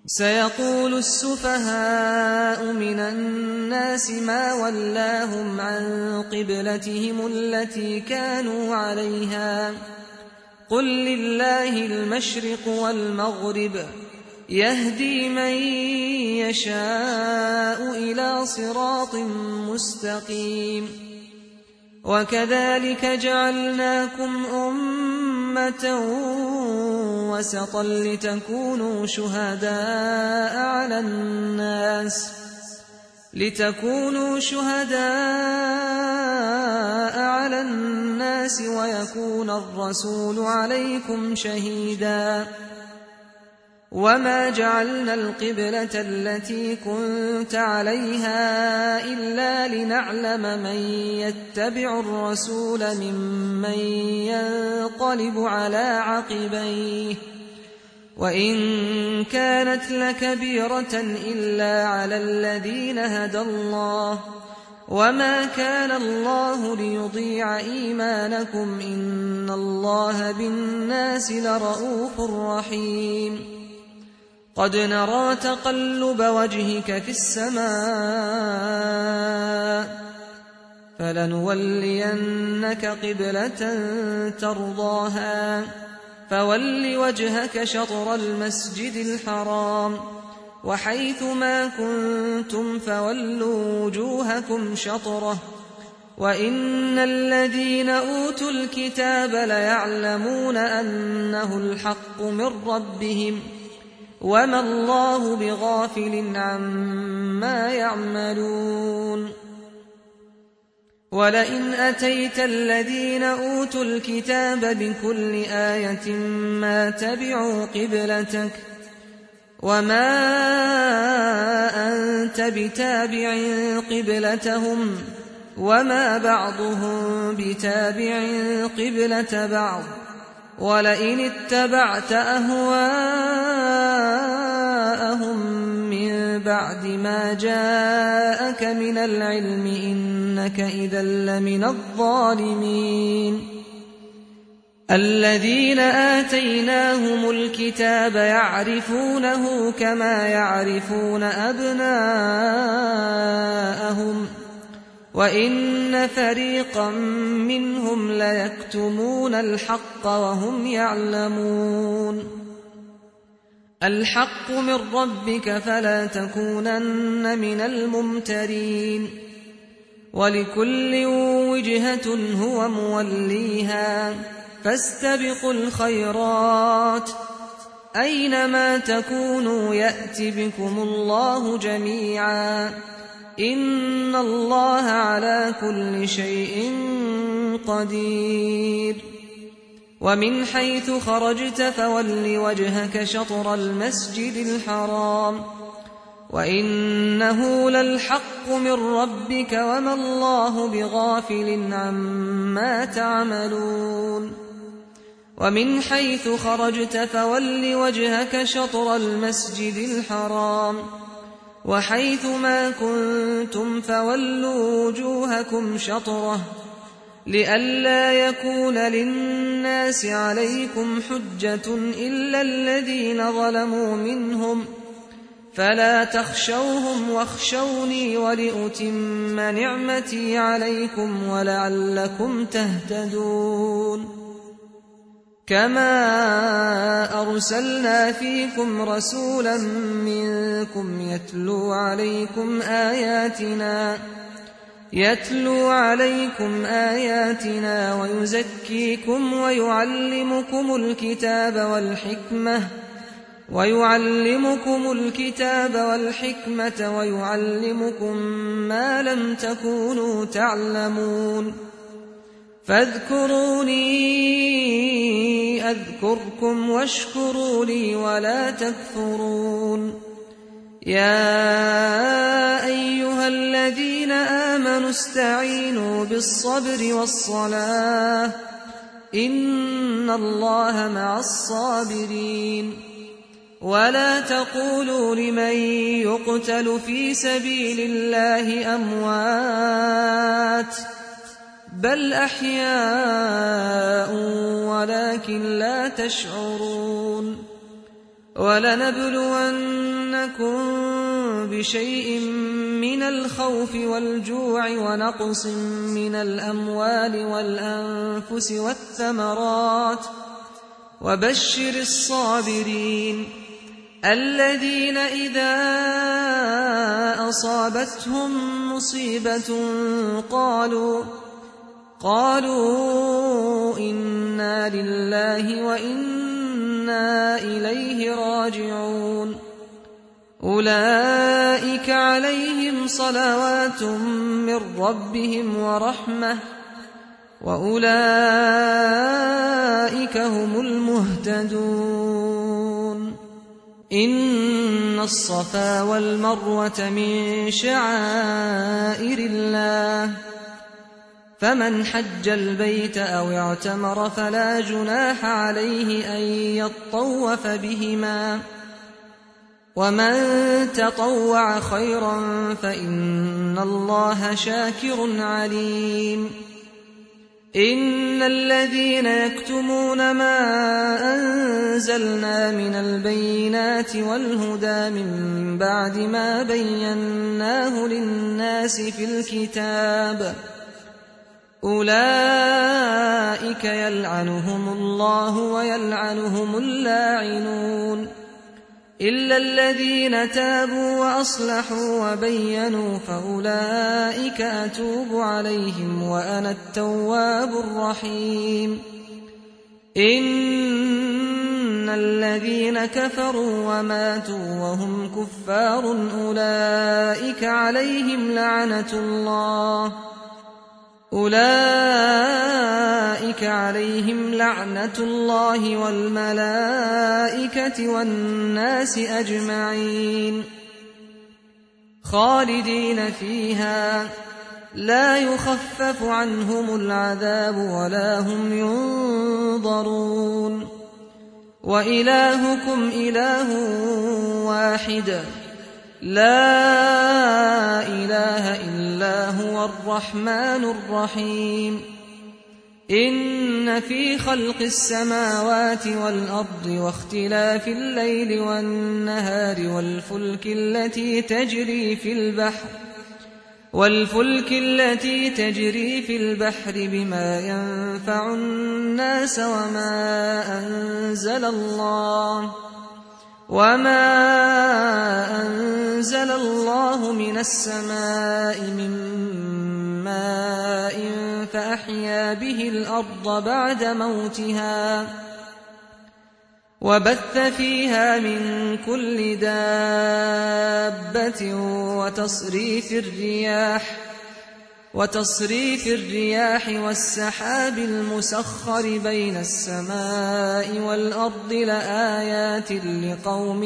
سيقول السفهاء من الناس ما ولاهم عن قبلتهم التي كانوا عليها قل لله المشرق والمغرب يهدي من يشاء إلى صراط مستقيم وكذلك جعلناكم أمة وسطا لتكونوا شهداء على الناس ويكون الرسول عليكم شهيدا وما جعلنا القبلة التي كنت عليها إلا لنعلم من يتبع الرسول ممن ينقلب على عقبيه وإن كانت لكبيرة إلا على الذين هدى الله وما كان الله ليضيع إيمانكم إن الله بالناس لرءوف رحيم قد نرى تقلب وجهك في السماء فلنولينك قبلة ترضاها فول وجهك شطر المسجد الحرام وحيث ما كنتم فولوا وجوهكم شطره وإن الذين أوتوا الكتاب ليعلمون أنه الحق من ربهم وما الله بغافل عما يعملون ولئن أتيت الذين أوتوا الكتاب بكل آية ما تبعوا قبلتك وما أنت بتابع قبلتهم وما بعضهم بتابع قبلة بعض ولئن اتبعت أهواءهم من بعد ما جاءك من العلم إنك إذا لمن الظالمين الذين آتيناهم الكتاب يعرفونه كما يعرفون أبناءهم وإن فريقا منهم ليكتمون الحق وهم يعلمون الحق من ربك فلا تكونن من الممترين ولكل وجهة هو موليها فاستبقوا الخيرات أينما تكونوا يأت بكم الله جميعا إن الله على كل شيء قدير ومن حيث خرجت فول وجهك شطر المسجد الحرام وإنه للحق من ربك وما الله بغافل عما تعملون ومن حيث خرجت فول وجهك شطر المسجد الحرام وحيث ما كنتم فولوا وجوهكم شطره لئلا يكون للناس عليكم حجة إلا الذين ظلموا منهم فلا تخشوهم واخشوني ولأتم نعمتي عليكم ولعلكم تهتدون كما أرسلنا فيكم رسولا منكم يتلو عليكم آياتنا ويزكيكم ويعلمكم الكتاب والحكمة ويعلمكم ما لم تكونوا تعلمون فاذكروني أذكركم واشكروا لي ولا تكفرون يا أيها الذين آمنوا استعينوا بالصبر والصلاة إن الله مع الصابرين ولا تقولوا لمن يقتل في سبيل الله أموات بل أحياء ولكن لا تشعرون ولنبلون ولنبلونكم بشيء من الخوف والجوع ونقص من الأموال والأنفس والثمرات وبشر الصابرين الذين إذا أصابتهم مصيبة قالوا إنا لله وإنا إليه راجعون أولئك عليهم صلوات من ربهم ورحمة وأولئك هم المهتدون إن الصفا والمروة من شعائر الله فمن حج البيت أو اعتمر فلا جناح عليه أن يطوف بهما ومن تطوع خيرا فإن الله شاكر عليم إن الذين يكتمون ما أنزلنا من البينات والهدى من بعد ما بيناه للناس في الكتاب أولئك يلعنهم الله ويلعنهم اللاعنون إلا الذين تابوا وأصلحوا وبينوا فأولئك أتوب عليهم وأنا التواب الرحيم إن الذين كفروا وماتوا وهم كفار أولئك عليهم لعنة الله والملائكة والناس أجمعين خالدين فيها لا يخفف عنهم العذاب ولا هم ينظرون وإلهكم إله واحد لا إله إلا هو الرحمن الرحيم إن في خلق السماوات والأرض واختلاف الليل والنهار والفلك التي تجري في البحر بما ينفع الناس وما أنزل الله من السماء من ماء فأحيا به الأرض بعد موتها وبث فيها من كل دابة وتصريف الرياح والسحاب المسخر بين السماء والأرض لآيات لقوم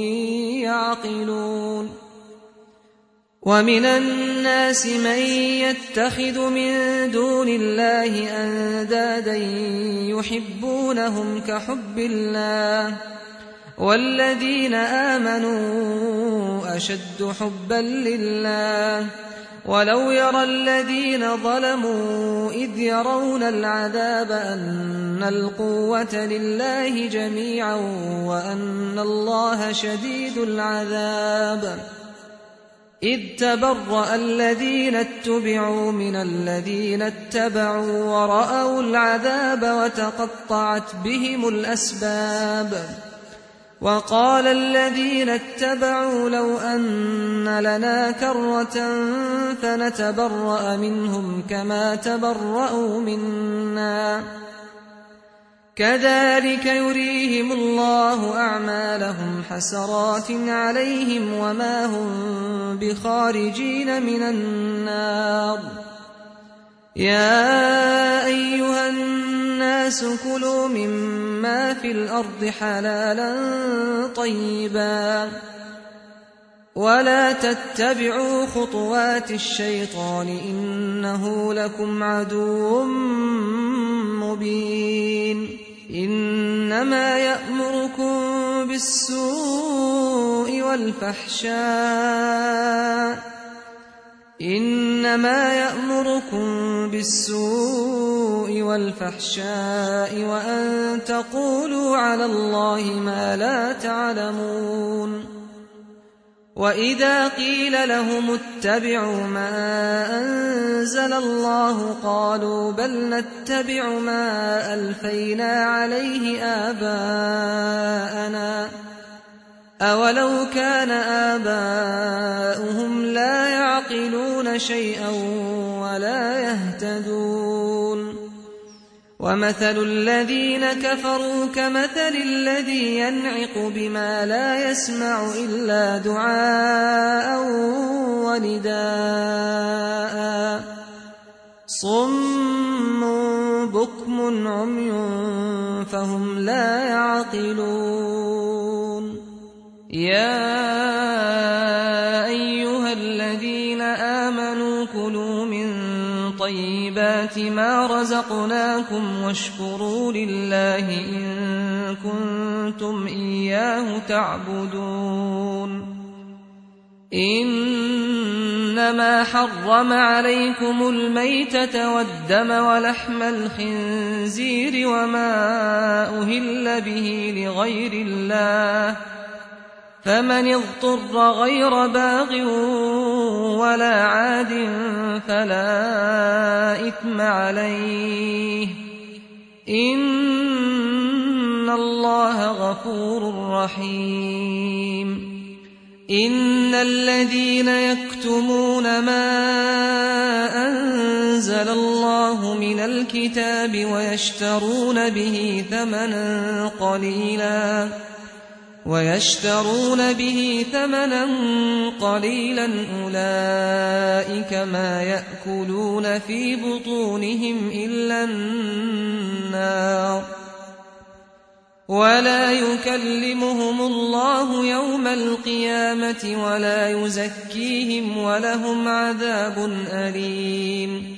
يعقلون ومن الناس من يتخذ من دون الله أندادا يحبونهم كحب الله والذين آمنوا أشد حبا لله ولو يرى الذين ظلموا إذ يرون العذاب أن القوة لله جميعا وأن الله شديد العذاب إذ تبرأ الذين اتبعوا من الذين اتبعوا ورأوا العذاب وتقطعت بهم الأسباب وقال الذين اتبعوا لو أن لنا كرة فنتبرأ منهم كما تبرأوا منا كذلك يريهم الله أعمالهم حسرات عليهم وما هم بخارجين من النار يا أيها الناس كلوا مما في الأرض حلالا طيبا ولا تتبعوا خطوات الشيطان إنه لكم عدو مبين إنما يأمركم بالسوء والفحشاء وأن تقولوا على الله ما لا تعلمون وإذا قيل لهم اتبعوا ما أنزل الله قالوا بل نتبع ما ألفينا عليه آباءنا أولو كان آباؤهم لا يعقلون شيئا ولا يهتدون ومثل الذين كفروا كمثل الذي ينعق بما لا يسمع إلا دعاء ونداء صم بكم عمي فهم لا يعقلون يا أيها الذين آمنوا كلوا من طيبات ما رزقناكم واشكروا لله إن كنتم إياه تعبدون إنما حرم عليكم الميتة والدم ولحم الخنزير وما أهل به لغير الله فمن اضطر غير باغ ولا عاد فلا إثم عليه إن الله غفور رحيم إن الذين يكتمون ما أنزل الله من الكتاب ويشترون به ثمنا قليلا أولئك ما يأكلون في بطونهم إلا النار ولا يكلمهم الله يوم القيامة ولا يزكيهم ولهم عذاب أليم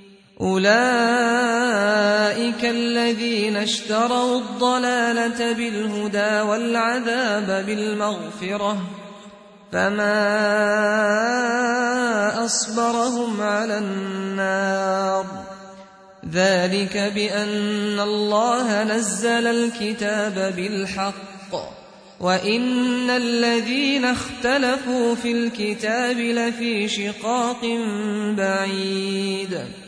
أولئك الذين اشتروا الضلالة بالهدى والعذاب بالمغفرة فما أصبرهم على النار ذلك بأن الله نزل الكتاب بالحق وإن الذين اختلفوا في الكتاب لفي شقاق بعيد